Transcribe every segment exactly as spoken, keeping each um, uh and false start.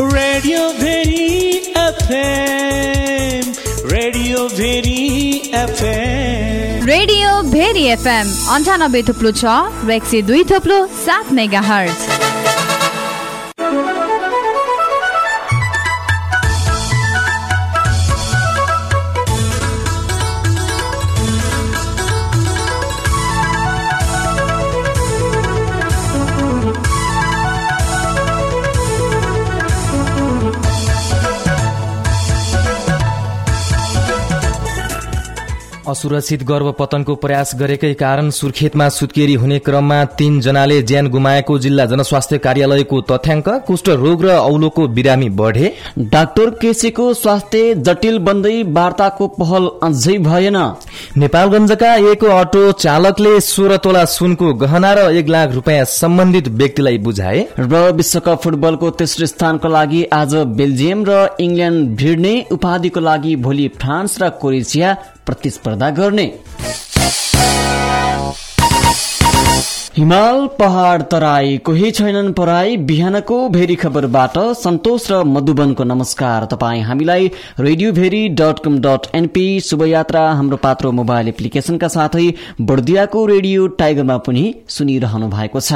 Radio Bheri FM, radio Bheri FM, radio Bheri FM अन्ठानब्बे थुप्लो छ र एक सय दुई थुप्लो सात मेगा हर्ज। असुरक्षित गर्भपतनको प्रयास गरेकै कारण सुर्खेतमा सुत्केरी हुने क्रममा तीन जनाले ज्यान गुमाएको जिल्ला जनस्वास्थ्य कार्यालयको तथ्याङ्क। कुष्ठ रोग र औलोको बिरामी बढे। डाक्टर केसीको स्वास्थ्य जटिल बन्दै वार्ताको पहल अझै भएन। नेपालगञ्जका एक अटो चालकले सोह्र तोला सुनको गहना र एक लाख रुपियाँ सम्बन्धित व्यक्तिलाई बुझाए। र विश्वकप फुटबलको तेस्रो स्थानको लागि आज बेल्जियम र इङ्ल्याण्ड भिड्ने। उपाधिको लागि भोलि फ्रान्स र क्रोएसिया प्रतिस्पर्धा गर्ने। हिमाल पहाड तराई कोही छैनन् पराई। बिहानको भेरी खबरबाट सन्तोष र मधुबनको नमस्कार। तपाईँ हामीलाई radio Bheri dot com dot NP शुभयात्रा हाम्रो पात्रो मोबाइल एप्लिकेशनका साथै बर्दियाको रेडियो टाइगरमा पनि सुनिरहनु भएको छ।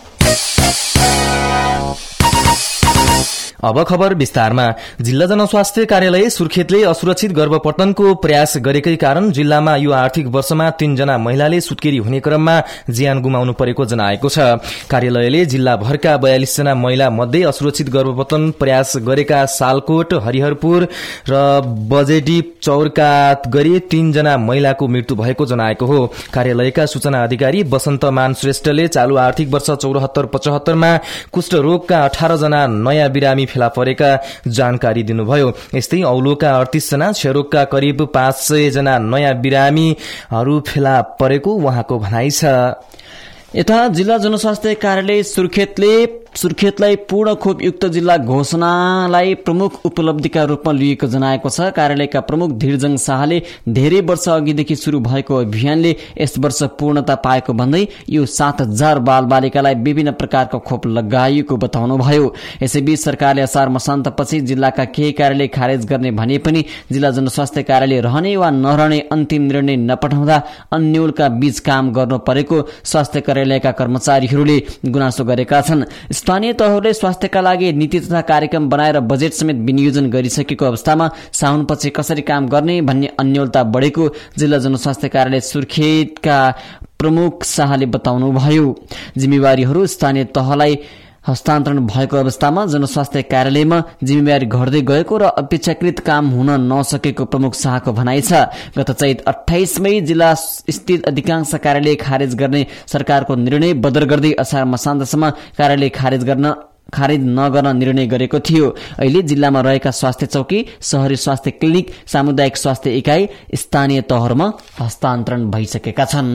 अब खबर विस्तारमा। जिल्ला जनस्वास्थ्य कार्यालय सुर्खेतले असुरक्षित गर्भपतनको प्रयास गरेकै कारण जिल्लामा यो आर्थिक वर्षमा तीनजना महिलाले सुत्केरी हुने क्रममा ज्यान गुमाउनु परेको जनाएको छ। कार्यालयले जिल्लाभरका बयालिस जना महिला मध्ये असुरक्षित गर्भपतन प्रयास गरेका सालकोट, हरिहरपुर र बजेडी चौरका गरी तीनजना महिलाको मृत्यु भएको जनाएको हो। कार्यालयका सूचना अधिकारी वसन्त मान श्रेष्ठले चालू आर्थिक वर्ष चौरात्तर पचहत्तरमा कुष्ठ रोगका अठार जना नयाँ बिरामी फेला परेका जानकारी दिनुभयो। यस्तै औलोका अडतीस जना, क्षयरोगका करिब पाँच सय जना नयाँ बिरामीहरू फेला परेको उहाँको भनाइ छ। यता जिल्ला जनस्वास्थ्य कार्यालय सुर्खेतले सुर्खेतलाई पूर्ण खोपयुक्त जिल्ला घोषणालाई प्रमुख उपलब्धिका रूपमा लिएको जनाएको छ। कार्यालयका प्रमुख धीरजङ शाहले धेरै वर्ष अघिदेखि शुरू भएको अभियानले यस वर्ष पूर्णता पाएको भन्दै यो सात हजार बाल बालिकालाई विभिन्न प्रकारको खोप लगाइएको बताउनुभयो। यसैबीच सरकारले असार मसान्तपछि जिल्लाका केही कार्यालय खारेज गर्ने भने पनि जिल्ला जनस्वास्थ्य कार्यालय रहने वा नरहने अन्तिम निर्णय नपठाउँदा अन्यलका बीच काम गर्नु परेको स्वास्थ्य कार्यालयका कर्मचारीहरूले गुनासो गरेका छन्। स्थानीय तहहरूले स्वास्थ्यका लागि नीति तथा कार्यक्रम बनाएर बजेट समेत विनियोजन गरिसकेको अवस्थामा साउनपछि कसरी काम गर्ने भन्ने अन्योलता बढेको जिल्ला जनस्वास्थ्य कार्यालय सुर्खेतका प्रमुख शाहले बताउनुभयो। जिम्मेवारीहरू स्थानीय तहलाई हस्तान्तरण भएको अवस्थामा जनस्वास्थ्य कार्यालयमा जिम्मेवारी घट्दै गएको र अपेक्षाकृत काम हुन नसकेको प्रमुख शाहको भनाइ छ। गत चैत अठाइस मई जिल्ला स्थित अधिकांश कार्यालय खारेज गर्ने सरकारको निर्णय बदर गर्दै असार मसान्तसम्म कार्यालय खारेज गर्न खारेज नगर्न निर्णय गरेको थियो। अहिले जिल्लामा रहेका स्वास्थ्य चौकी, शहरी स्वास्थ्य क्लिनिक, सामुदायिक स्वास्थ्य इकाई स्थानीय तहहरूमा हस्तान्तरण भइसकेका छन्।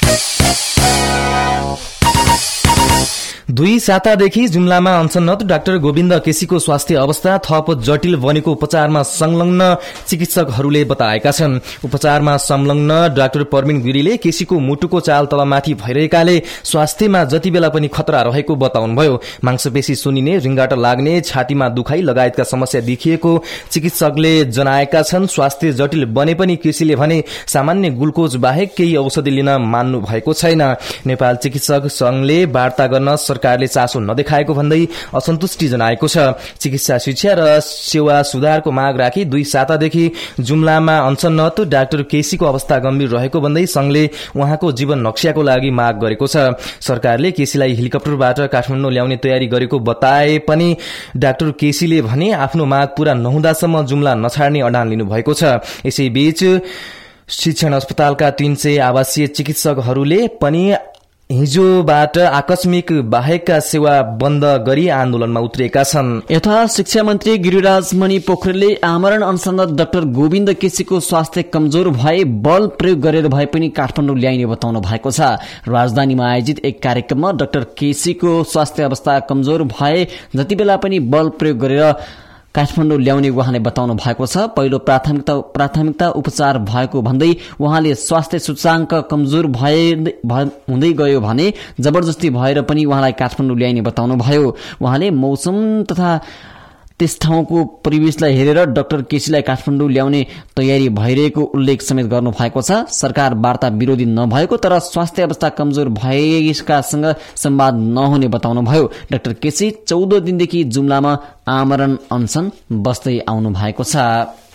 दुई सातादेखि जुम्लामा अनसनरत डाक्टर गोविन्द केसीको स्वास्थ्य अवस्था थप जटिल बनेको उपचारमा संलग्न चिकित्सकहरूले बताएका छन्। उपचारमा संलग्न डाक्टर परमिन गिरीले केसीको मुटुको चाल तलमाथि भइरहेकाले स्वास्थ्यमा जति बेला पनि खतरा रहेको बताउनुभयो। मांसपेशी सुनिने, रिङ्गाट लाग्ने, छातीमा दुखाइ लगायतका समस्या देखिएको चिकित्सकले जनाएका छन्। स्वास्थ्य जटिल बने पनि केसीले भने सामान्य ग्लुकोज बाहेक केही औषधि लिन मान्नु भएको छैन। नेपाल चिकित्सक संघले वार्ता गर्न सरकारले चासो नदेखाएको भन्दै असन्तुष्टि जनाएको छ। चिकित्सा शिक्षा र सेवा सुधारको माग राखी दुई सातादेखि जुम्लामा अनसनरत डाक्टर केसीको अवस्था गम्भीर रहेको भन्दै संघले उहाँको जीवन नक्साको लागि माग गरेको छ। सरकारले केसीलाई हेलिकप्टरबाट काठमाडौँ ल्याउने तयारी गरेको बताए पनि डाक्टर केसीले भने आफ्नो माग पूरा नहुँदासम्म जुम्ला नछाड्ने अडान लिनु भएको छ। यसैबीच शिक्षण अस्पतालका तीन सय आवासीय चिकित्सकहरूले पनि हिजोबाट आकस्मिक बाहेकका सेवा बन्द गरी आन्दोलनमा उत्रिएका छन्। यता शिक्षा मन्त्री गिरिराज मणि पोखरेलले आमरण अनसनरत डाक्टर गोविन्द केसीको स्वास्थ्य कमजोर भए बल प्रयोग गरेर भए पनि काठमाडौँ ल्याइने बताउनु भएको छ। राजधानीमा आयोजित एक कार्यक्रममा डाक्टर केसीको स्वास्थ्य अवस्था कमजोर भए जति बेला पनि बल प्रयोग गरेर काठमाडौँ ल्याउने उहाँले बताउनु भएको छ। पहिलो प्राथमिकता प्राथमिकता उपचार भएको भन्दै उहाँले स्वास्थ्य सूचाङ्क कमजोर भए हुँदै गयो भने जबरजस्ती भएर पनि उहाँलाई काठमाडौँ ल्याइने बताउनु भयो। उहाँले मौसम तथा त्यस ठाउँको परिवेशलाई हेरेर डाक्टर केसीलाई काठमाडौँ ल्याउने तयारी भइरहेको उल्लेख समेत गर्नु भएको छ। सरकार वार्ता विरोधी नभएको तर स्वास्थ्य अवस्था कमजोर भएकासँग संवाद नहुने बताउनुभयो। डाक्टर केसी चौध दिनदेखि जुम्लामा आमरण अनसन बस्दै आउनु भएको छ।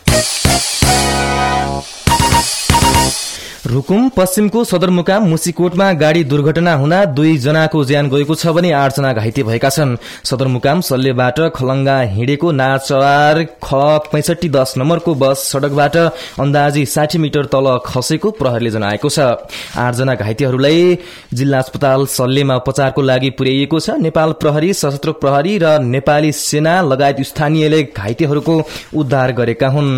रुकुम पश्चिमको सदरमुकाम मुसिकोटमा गाड़ी दुर्घटना हुँदा दुई जनाको ज्यान गएको छ भने आठ जना घाइते भएका छन्। सदरमुकाम सल्लेबाट खलंगा हिँडेको नाचवार ख पैंसठी दस नम्बरको बस सड़कबाट अन्दाजी साठी मिटर तल खसेको प्रहरीले जनाएको छ। आठ जना घाइतेहरूलाई जिल्ला अस्पताल सल्लेमा उपचारको लागि पुर्याइएको छ। नेपाल प्रहरी, सशस्त्र प्रहरी र नेपाली सेना लगायत स्थानीयले घाइतेहरूको उद्धार गरेका हुन्।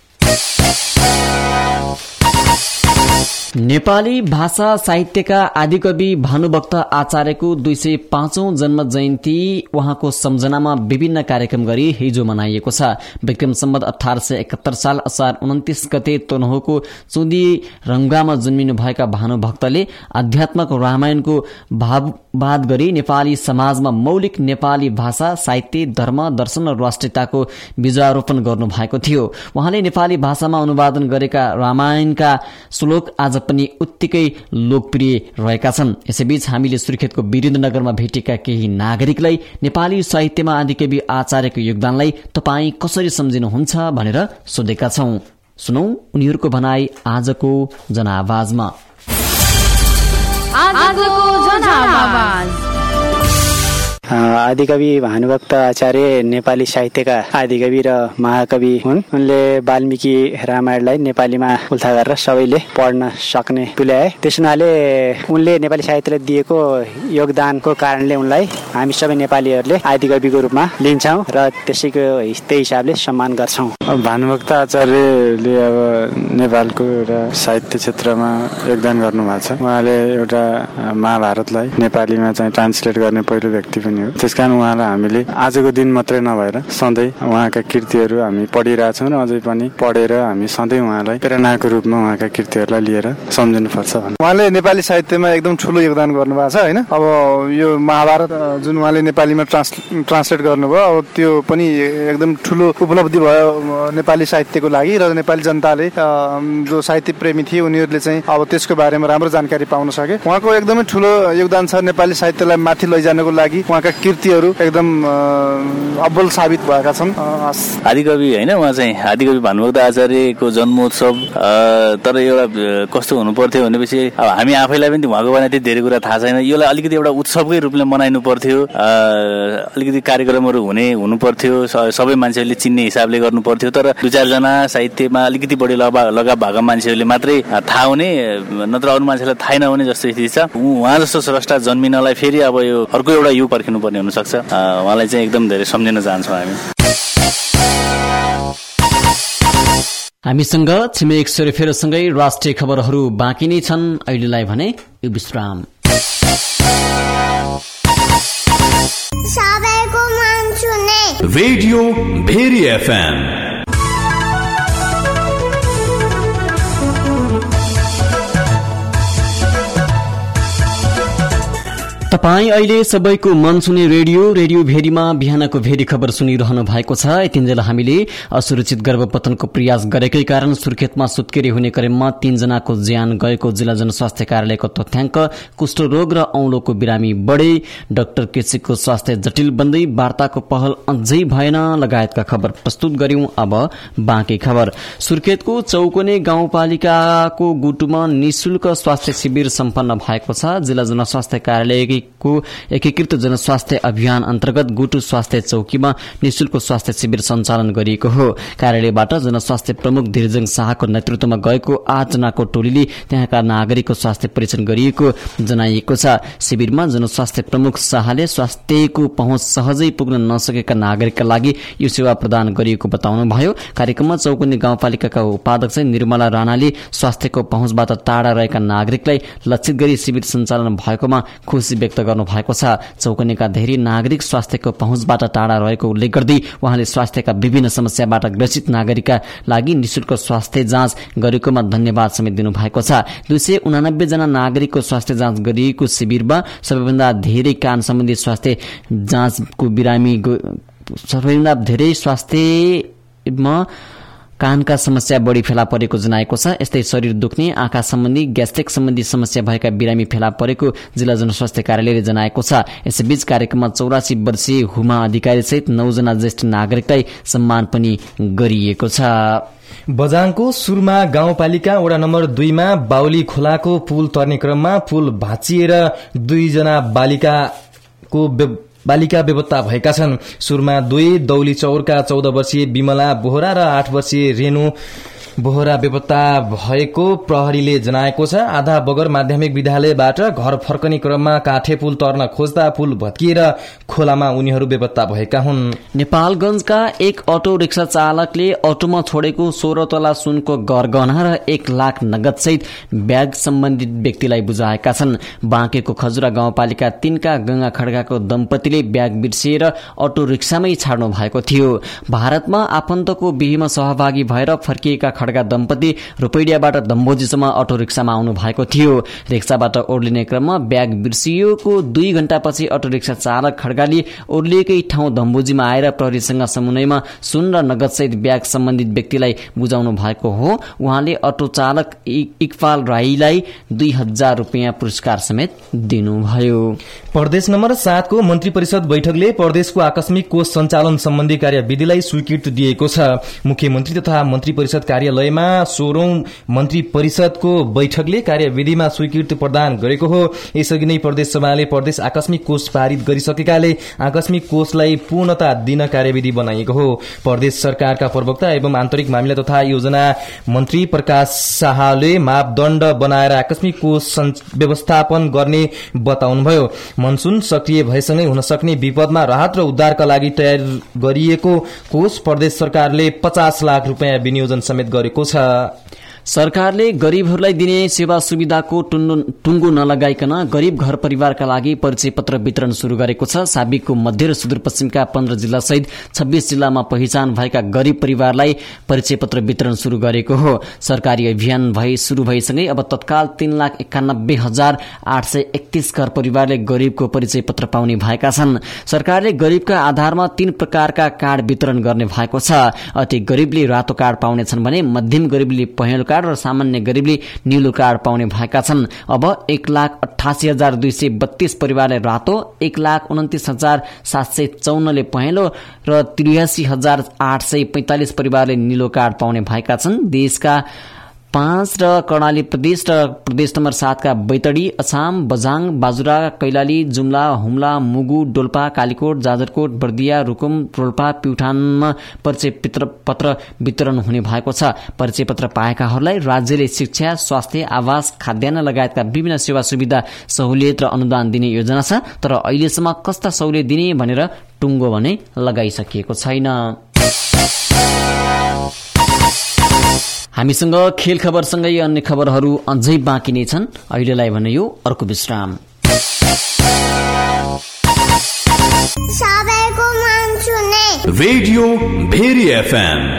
नेपाली भाषा साहित्यका आदिकवि भानुभक्त आचार्यको दुई सय पाँचौं जन्म जयन्ती उहाँको सम्झनामा विभिन्न कार्यक्रम गरी हिजो मनाइएको छ। विक्रम सम्वत अठार सय एकात्तर साल असार उन्तिस गते तनहुको चुदी रंगामा जन्मिनु भएका भानुभक्तले आध्यात्मक रामायणको भाववाद गरी नेपाली समाजमा मौलिक नेपाली भाषा, साहित्य, धर्म, दर्शन र राष्ट्रियताको बीजारोपण गर्नु भएको थियो। उहाँले नेपाली भाषामा अनुवादन गरेका रामायणका श्लोक आज पनि उत्तिकै लोकप्रिय रहेका छन्। यसैबीच हामीले सुर्खेतको वीरेन्द्रनगरमा भेटेका केही नागरिकलाई नेपाली साहित्यमा आदिकवि आचार्यको योगदानलाई तपाई कसरी सम्झिनुहुन्छ भनेर सोधेका छौं। सुनौ उनीहरूको भनाई आजको जनआवाजमा। आजको जनआवाज। आदिकवि भानुभक्त आचार्य नेपाली साहित्यका आदिकवि र महाकवि हुन्। उनले वाल्मीकि रामायणलाई नेपालीमा उल्था गरेर सबैले पढ्न सक्ने तुल्याए। त्यस हुनाले उनले नेपाली साहित्यलाई दिएको योगदानको कारणले उनलाई हामी सबै नेपालीहरूले आदिकविको रूपमा लिन्छौं र त्यसैको त्यही हिसाबले सम्मान गर्छौं। भानुभक्त आचार्यले अब नेपालको एउटा साहित्य क्षेत्रमा योगदान गर्नु भएको छ। उहाँले एउटा महाभारतलाई नेपालीमा चाहिँ ट्रान्सलेट गर्ने पहिलो व्यक्ति पनि हो। त्यसकारण उहाँलाई हामीले आजको दिन मात्रै नभएर सधैँ उहाँका कृतिहरू हामी पढिरहेछौँ र अझै पनि पढेर हामी सधैँ उहाँलाई प्रेरणाको रूपमा उहाँका कृतिहरूलाई लिएर सम्झिनुपर्छ भन्नु। उहाँले नेपाली साहित्यमा एकदम ठुलो योगदान गर्नुभएको छ होइन। अब यो महाभारत जुन उहाँले नेपालीमा ट्रान्स ट्रान्सलेट गर्नुभयो, अब त्यो पनि एकदम ठुलो उपलब्धि भयो नेपाली साहित्यको लागि र नेपाली जनताले जो साहित्य प्रेमी थिए उनीहरूले चाहिँ अब त्यसको बारेमा राम्रो जानकारी पाउन सके। उहाँको एकदमै ठुलो योगदान छ नेपाली साहित्यलाई माथि लैजानको लागि। उहाँका कृतिहरू एकदम अब्बल साबित भएका छन्। आदिकवि होइन, उहाँ चाहिँ आदिकवि भानुभक्त आचार्यको जन्मोत्सव तर एउटा कस्तो हुनु पर्थ्यो भनेपछि अब हामी आफैलाई पनि उहाँको बारेमा त्यति धेरै कुरा थाहा छैन। यसलाई अलिकति एउटा उत्सवकै रूपले मनाइनु पर्थ्यो, अलिकति कार्यक्रमहरू हुने हुनु पर्थ्यो, सबै मान्छेहरूले चिन्ने हिसाबले गर्नु पर्थ्यो। तर दुई चारजना साहित्यमा अलिकति बढी लगाव भएका मान्छेहरूले मात्रै थाहा हुने, नत्र अरू मान्छेलाई थाहै नहुने जस्तो स्थिति छ। उहाँ जस्तो स्रष्टा जन्मिनलाई फेरि अब यो अर्को एउटा युग पर्खिनु पर्ने हुन सक्छ। उहाँलाई चाहिँ एकदम धेरै सम्झिन चाहन्छौँ हामी। हामीसँग छिमेक सेरोफेरोसँगै राष्ट्रिय खबरहरू बाँकी नै छन्। अहिलेलाई भने यो विश्राम। सबैको मन छुने रेडियो भेरी एफएम। तपाई अहिले सबैको मन सुने रेडियो रेडियो भेरीमा बिहानको भेरी खबर सुनिरहनु भएको छ। यतिन्जेल हामीले असुरक्षित गर्भपतनको प्रयास गरेकै कारण सुर्खेतमा सुत्केरी हुने क्रममा तीन जनाको ज्यान गएको जिल्ला जनस्वास्थ्य कार्यालयको तथ्याङ्क, कुष्ठरोग र औलोको बिरामी बढे, डाक्टर केसीको स्वास्थ्य जटिल बन्दै, वार्ताको पहल अझै भएन लगायतका खबर प्रस्तुत गर्यौं। अब बाँकी खबर। सुर्खेतको चौकोने गाउँपालिकाको गुटुमा निशुल्क स्वास्थ्य शिविर सम्पन्न भएको छ। जिल्ला जनस्वास्थ्य कार्यालय को एकीकृत जनस्वास्थ्य अभियान अन्तर्गत गुटु स्वास्थ्य चौकीमा निशुल्क स्वास्थ्य शिविर सञ्चालन गरिएको हो। कार्यालयबाट जनस्वास्थ्य प्रमुख धीरजङ शाहको नेतृत्वमा गएको आठ जनाको टोलीले त्यहाँका नागरिकको स्वास्थ्य परीक्षण गरिएको जनाइएको छ। शिविरमा जनस्वास्थ्य प्रमुख शाहले स्वास्थ्यको पहुँच सहजै पुग्न नसकेका नागरिकका लागि यो सेवा प्रदान गरिएको बताउनुभयो। कार्यक्रममा चौकुने गाउँपालिकाका उपाध्यक्ष निर्मला राणाले स्वास्थ्यको पहुँचबाट टाढा रहेका नागरिकलाई लक्षित गरी शिविर सञ्चालन भएकोमा खुशी व्यक्त गर्नु भएको छ। चौकनेका धेरै नागरिक स्वास्थ्यको पहुँचबाट टाढा रहेको उल्लेख गर्दै उहाँले स्वास्थ्यका विभिन्न समस्याबाट ग्रसित नागरिकका लागि निशुल्क स्वास्थ्य जाँच गरेकोमा धन्यवाद समेत दिनुभएको छ। दुई सय उनानब्बे जना नागरिकको स्वास्थ्य जाँच गरिएको शिविरमा सबैभन्दा धेरै कान सम्बन्धी स्वास्थ्य जाँचको बिरामी सबैभन्दा धेरै स्वास्थ्यमा कानका समस्या बढी फेला परेको जनाएको छ। यस्तै शरीर दुख्ने, आँखा सम्बन्धी, ग्यास्ट्रिक सम्बन्धी समस्या भएका बिरामी फेला परेको जिल्ला जनस्वास्थ्य कार्यालयले जनाएको छ। यसैबीच कार्यक्रममा चौरासी वर्षीय हुमा अधिकारी सहित नौजना ज्येष्ठ नागरिकलाई सम्मान पनि गरिएको छ। बझाङको सुरमा गाउँपालिका वडा नम्बर दुईमा बाउली खोलाको पुल तर्ने क्रममा पुल भाँचिएर दुईजना बालिकाको बालिका बेपत्ता भएका छन्। सुरमा दुई दौली चौरका चौध वर्षीय विमला बोहरा र आठ वर्षीय रेणु बोहरा बेपत्ता भएको प्रहरीले जनाएको छ। आधा बगर माध्यमिक विद्यालयबाट घर फर्कने क्रममा काठे पुल तर्न खोज्दा पुल भत्किएर खोलामा उनीहरू बेपत्ता भएका हुन्। नेपालगंजका एक अटो रिक्सा चालकले अटोमा छोडेको सोह्र तोला सुनको गरगहना र एक लाख नगद सहित ब्याग सम्बन्धित व्यक्तिलाई बुझाएका छन्। बाँकेको खजुरा गाउँपालिका तीनका गंगा खड्गाको दम्पतिले ब्याग बिर्सिएर अटो रिक्सामै छाड्नु भएको थियो। भारतमा आफन्तको बिहेमा सहभागी भएर फर्किएका खड्गा दम्पति रुपैडियाबाट दम्बोजीसम्म अटो रिक्सामा आउनु भएको थियो। रिक्साबाट ओर्लिने क्रममा ब्याग बिर्सिएको दुई घण्टापछि अटो रिक्सा चालक खड्गाले ओर्लिएकै ठाउँ दम्बोजीमा आएर प्रहरीसँग समन्वयमा सुन र नगद सहित ब्याग सम्बन्धित व्यक्तिलाई बुझाउनु भएको हो। उहाँले अटो चालक इकबाल राईलाई दुई हजार रुपियाँ पुरस्कार समेत दिनुभयो। प्रदेश नम्बर सातको मन्त्री परिषद बैठकले प्रदेशको आकस्मिक कोष सञ्चालन सम्बन्धी कार्यविधिलाई स्वीकृति दिएको छ। मुख्यमन्त्री तथा मन्त्री परिषद कार्यालयमा सोह्रौं मन्त्री परिषदको बैठकले कार्यविधिमा स्वीकृति प्रदान गरेको हो। यसअघि नै प्रदेश सभाले प्रदेश आकस्मिक कोष पारित गरिसकेकाले आकस्मिक कोषलाई पूर्णता दिन कार्यविधि बनाइएको हो। प्रदेश सरकारका प्रवक्ता एवं आन्तरिक मामिला तथा योजना मन्त्री प्रकाश शाहले मापदण्ड बनाएर आकस्मिक कोष व्यवस्थापन गर्ने बताउनुभयो। मनसून सक्रिय भएसँगै हुन सक्ने विपदमा राहत र उद्धारका लागि तयार गरिएको कोष प्रदेश सरकारले पचास लाख रुपियाँ विनियोजन समेत गरेको छ। सरकारले गरीबहरूलाई दिने सेवा सुविधाको टुङ्गो नलगाइकन गरीब घर परिवारका लागि परिचय पत्र वितरण शुरू गरेको छ। साबिकको मध्य र सुदूरपश्चिमका पन्ध्र जिल्ला सहित छब्बीस जिल्लामा पहिचान भएका गरीब परिवारलाई परिचय पत्र वितरण शुरू गरेको हो। सरकारी अभियान भई शुरू भइसँगै अब तत्काल तीन लाख एकानब्बे हजार आठ सय एकतीस घर परिवारले गरीबको परिचय पत्र पाउने भएका छन्। सरकारले गरीबका आधारमा तीन प्रकारका कार्ड वितरण गर्ने भएको छ। अति गरीबले रातो कार्ड पाउनेछन् भने मध्यम गरीबले पहेँलो कार्ड र सामान्य गरीबले नीलो कार्ड पाउने भएका छन्। अब एक लाख अठासी हजार दुई सय बत्तीस परिवारले रातो, एक लाख उन्तिस हजार सात सय चौन्नले पहेँलो र त्रियासी हजार आठ सय पैंतालिस परिवारले नीलो कार्ड पाउने भएका छन्। देशका पाँच र कर्णाली प्रदेश र प्रदेश नम्बर सातका बैतडी, अछाम, बझाङ, बाजुरा, कैलाली, जुम्ला, हुम्ला, मुगु, डोल्पा, कालीकोट, जाजरकोट, बर्दिया, रुकुम, रोल्पा, प्युठानमा परिचय पत्र वितरण हुने भएको छ। परिचय पत्र पाएकाहरूलाई राज्यले शिक्षा, स्वास्थ्य, आवास, खाद्यान्न लगायतका विभिन्न सेवा सुविधा सहुलियत र अनुदान दिने योजना छ। तर अहिलेसम्म कस्ता सहुलियत दिने भनेर टुङ्गो भने लगाइसकिएको छैन। हामीसँग खेल खबरसँगै अन्य खबरहरू अझै बाँकी नै छन्। अहिलेलाई भने यो अर्को विश्राम। सबैको मन सुने रेडियो भेरी एफएम।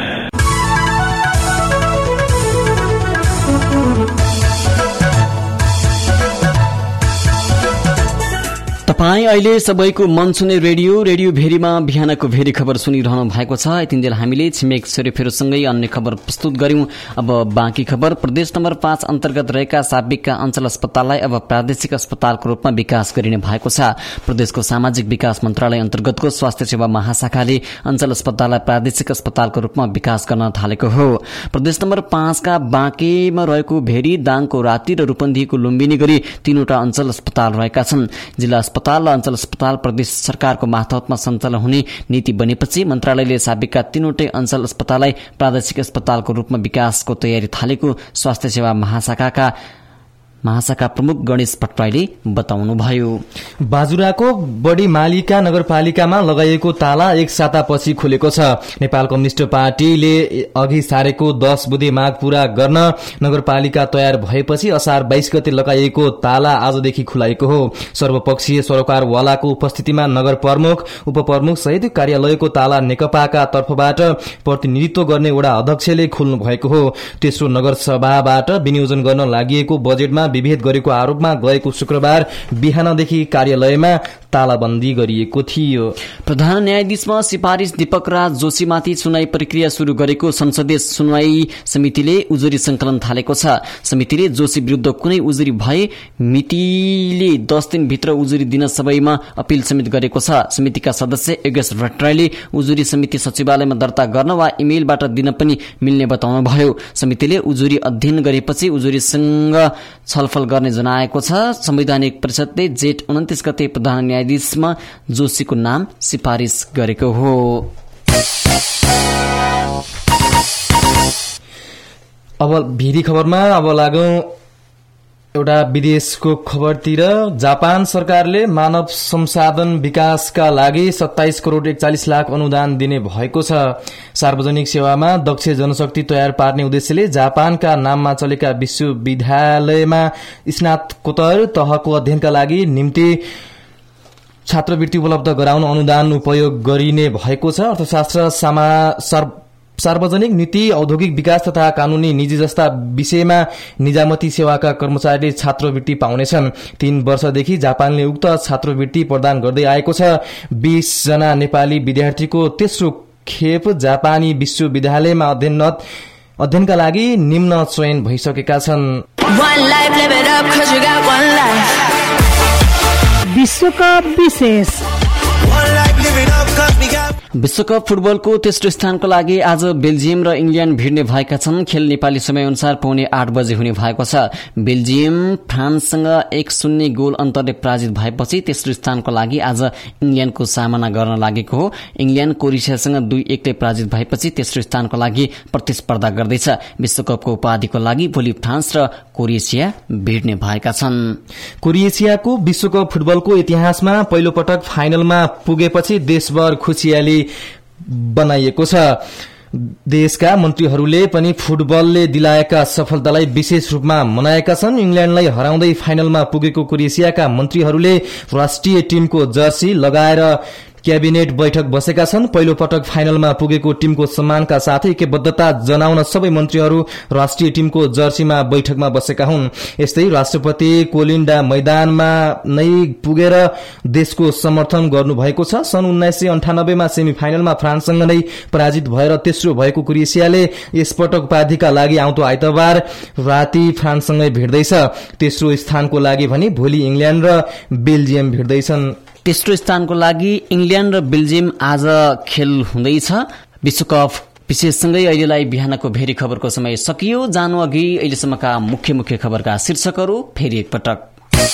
तपाईँ अहिले सबैको मन सुने रेडियो रेडियो भेरीमा बिहानको भेरी खबर सुनिरहनु भएको छ। यतिन्जेल हामीले छिमेक सेरोफेरोसँगै अन्य खबर प्रस्तुत गर्यौं। अब बाँकी खबर। प्रदेश नम्बर पाँच अन्तर्गत रहेका साबिकका अञ्चल अस्पताललाई अब प्रादेशिक अस्पतालको रूपमा विकास गरिने भएको छ। प्रदेशको सामाजिक विकास मन्त्रालय अन्तर्गतको स्वास्थ्य सेवा महाशाखाले अञ्चल अस्पताललाई प्रादेशिक अस्पतालको रूपमा विकास गर्न थालेको हो। प्रदेश नम्बर पाँचका बाँकेमा रहेको भेरी, दाङको राती र रूपन्देहीको लुम्बिनी गरी तीनवटा अञ्चल अस्पताल रहेका छन्। जिल्ला अस्पताल र अञ्चल अस्पताल प्रदेश सरकारको मातहतमा सञ्चालन हुने नीति बनेपछि मन्त्रालयले साबिकका तीनवटै अञ्चल अस्पताललाई प्रादेशिक अस्पतालको रूपमा विकासको तयारी थालेको स्वास्थ्य सेवा महाशाखाका महाशाखा प्रमुख गणेश भट्टराईले बताउनुभयो। बाजुराको बढी मालिका नगरपालिकामा लगाइएको ताला एक सातापछि खोलेको छ। नेपाल कम्युनिष्ट पार्टीले अघि सारेको दस बुधे माग पूरा गर्न नगरपालिका तयार भएपछि असार बाइस गते लगाइएको ताला आजदेखि खुलाएको हो। सर्वपक्षीय सरोकारवालाको उपस्थितिमा नगर प्रमुख, उपप्रमुख सहित कार्यालयको ताला नेकपाका तर्फबाट प्रतिनिधित्व गर्ने वडा अध्यक्षले खोल्नु भएको हो। तेस्रो नगरसभाबाट विनियोजन गर्न लागि बजेटमा विभेद गरेको आरोपमा गएको शुक्रबार बिहानदेखि कार्यालयमा तालाबन्दी गरिएको थियो। प्रधान न्यायाधीशमा सिफारिस दीपक राज जोशीमाथि सुनवाई प्रक्रिया सुरु गरेको संसदीय सुनवाई समितिले उजुरी संकलन थालेको छ। समितिले जोशी विरुद्ध कुनै उजुरी भए मितिले दस दिनभित्र उजुरी दिन सबैमा अपिल समेत गरेको छ। समितिका सदस्य योगेश भट्टराईले उजुरी समिति सचिवालयमा दर्ता गर्न वा इमेलबाट दिन पनि मिल्ने बताउनुभयो। समितिले उजुरी अध्ययन गरेपछि उजुरीसँग छलफल गर्ने जनाएको छ। संवैधानिक परिषदले जेठ उन्तिस गते प्रधान न्यायाधीशमा जोशीको नाम सिफारिस गरेको हो। अब भिरी खबरमा अब लागौं एउटा विदेशको खबरतिर। जापान सरकारले मानव संसाधन विकासका लागि सत्ताइस करोड़ एकचालिस लाख अनुदान दिने भएको छ। सार्वजनिक सेवामा दक्ष जनशक्ति तयार पार्ने उद्देश्यले जापानका नाममा चलेका विश्वविद्यालयमा स्नातकोत्तर तहको अध्ययनका लागि निम्ति छात्रवृत्ति उपलब्ध गराउन अनुदान उपयोग गरिने भएको छ। अर्थशास्त्र सामा सार्वजनिक नीति औद्योगिक विकास तथा कानूनी निजी जस्ता विषयमा निजामती सेवाका कर्मचारीले छात्रवृत्ति पाउनेछन्। तीन वर्षदेखि जापानले उक्त छात्रवृत्ति प्रदान गर्दै आएको छ। बीस जना नेपाली विद्यार्थीको तेस्रो खेप जापानी विश्वविद्यालयमा अध्ययनरत अध्ययनका लागि निम्न चयन भइसकेका छन्। विश्वकप विशेष विश्वकप फुटबलको तेस्रो स्थानको लागि आज बेल्जियम र इंग्ल्याण्ड भिड्ने भएका छन्। खेल नेपाली समय अनुसार पौने आठ बजे हुने भएको छ। बेल्जियम फ्रान्ससँग एक शून्य गोल अन्तरले पराजित भएपछि तेस्रो स्थानको लागि आज इंग्ल्याण्डको सामना गर्न लागेको हो। इंग्ल्याण्ड क्रोएसियासँग दुई एकले पराजित भएपछि तेस्रो स्थानको लागि प्रतिस्पर्धा गर्दैछ। विश्वकपको उपाधिको लागि भोलि फ्रान्स र क्रोएसिया भिड्ने भएका छन्। क्रोएसियाको विश्वकप फुटबलको इतिहासमा पहिलो पटक फाइनलमा पुगेपछि देशभर खुशियाली बनाइएको छ। देशका मन्त्रीहरूले पनि फुटबलले दिलाएका सफलतालाई विशेष रूपमा मनाएका छन्। इंग्ल्याण्डलाई हराउँदै फाइनलमा पुगेको क्रोएसियाका मन्त्रीहरूले राष्ट्रिय टीमको जर्सी लगाएर क्याबिनेट बैठक बसेका छन्। पहिलो पटक फाइनलमा पुगेको टीमको सम्मानका साथै ऐक्यबद्धता जनाउन सबै मन्त्रीहरू राष्ट्रिय टीमको जर्सीमा बैठकमा बसेका हुन्। यस्तै राष्ट्रपति कोलिन्डा मैदानमा नै पुगेर देशको समर्थन गर्नुभएको छ। सन् उन्नाइस सय अन्ठानब्बेमा सेमी फाइनलमा फ्रान्ससँग नै पराजित भएर तेस्रो भएको क्रोएसियाले यसपटक उपाधिका लागि आउँदो आइतबार राति फ्रान्ससँगै भिड्दैछ। तेस्रो स्थानको लागि भने भोलि इंग्ल्याण्ड र बेल्जियम भिड्दैछन्। तेस्रो स्थानको लागि इंग्ल्याण्ड र बेल्जियम आज खेल हुँदैछ। विश्वकप विशेषसँगै अहिलेलाई बिहानको भेरी खबरको समय सकियो। जानु अघि अहिलेसम्मका मुख्य मुख्य खबरका शीर्षकहरू फेरि एकपटक।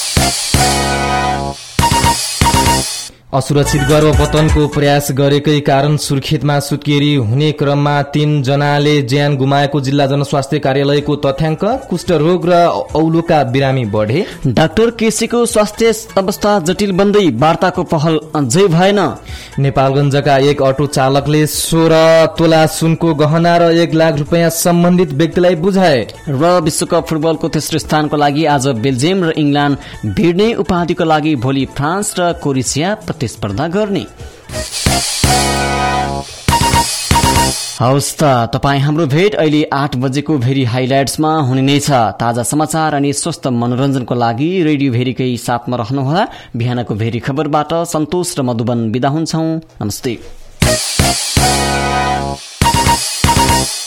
असुरक्षित गर्भपतनको प्रयास गरेकै कारण सुर्खेतमा सुत्केरी हुने क्रममा तीन जनाले ज्यान गुमाएको जिल्ला जनस्वास्थ्य कार्यालयको तथ्याङ्क। कुष्ठरोग र औलोका बिरामी बढे। डाक्टर केसीको स्वास्थ्य अवस्था जटिल बन्दै वार्ताको पहल अझै भएन। नेपालगञ्जका एक अटो चालकले सोह्र तोला सुनको गहना र एक लाख रुपियाँ सम्बन्धित व्यक्तिलाई बुझाए। र विश्वकप फुटबलको तेस्रो स्थानको लागि आज बेल्जियम र इंग्ल्याण्ड भिड्ने, उपाधिको लागि भोलि फ्रान्स र क्रोएसिया प्रतिस्पर्धा गर्ने। हवस् त तपाईँ हाम्रो भेट अहिले आठ बजेको भेरी हाइलाइट्समा हुने नै छ। ताजा समाचार अनि स्वस्थ मनोरञ्जनको लागि रेडियो भेरीकै साथमा रहनुहोला। बिहानको भेरी खबरबाट सन्तोष र मधुबन बिदा हुन्छौं। नमस्ते।